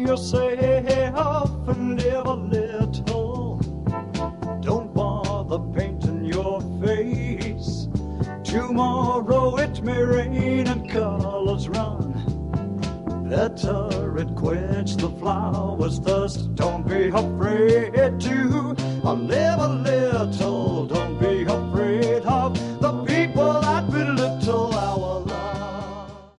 yourself and live a little. Don't bother painting your face. Tomorrow it may rain and colors run. Better it quench the flower's thirst. Don't be afraid to